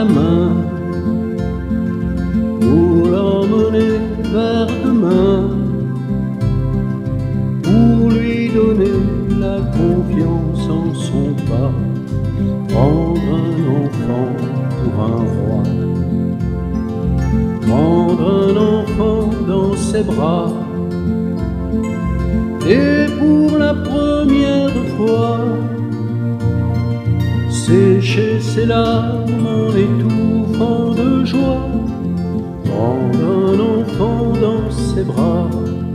la main pour l'emmener vers demain, pour lui donner la confiance en son pas, prendre un enfant pour un roi, prendre un enfant dans ses bras, et pour la première fois sécher ses larmes en étouffant de joie, prendre un enfant dans ses bras.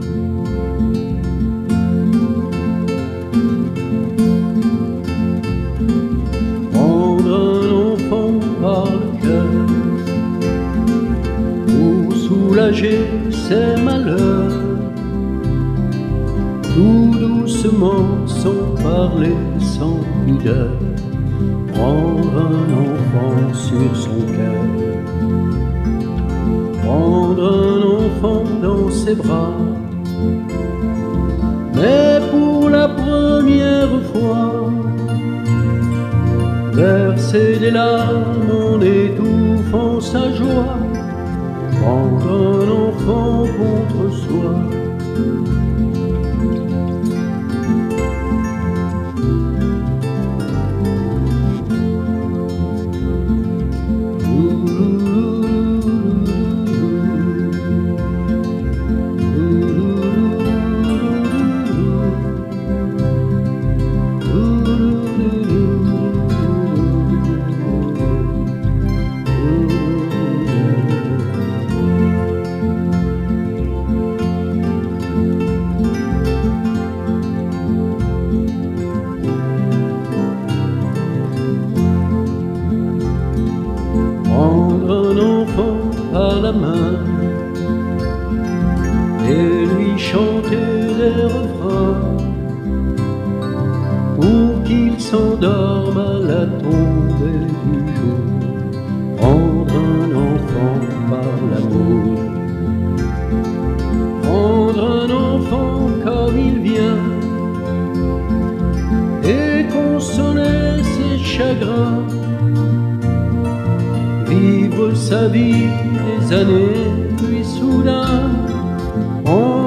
Prendre un enfant par le cœur pour soulager ses malheurs, tout doucement, sans parler, sans pudeur, prendre un enfant sur son cœur, prendre un enfant dans ses bras, mais pour la première fois, verser des larmes en étouffant sa joie, prendre un enfant contre soi. Prendre un enfant par la main et lui chanter des refrains pour qu'il s'endorme à la tombée du jour. Prendre un enfant par l'amour, prendre un enfant comme il vient et consoler ses chagrins, vivre sa vie des années, puis soudain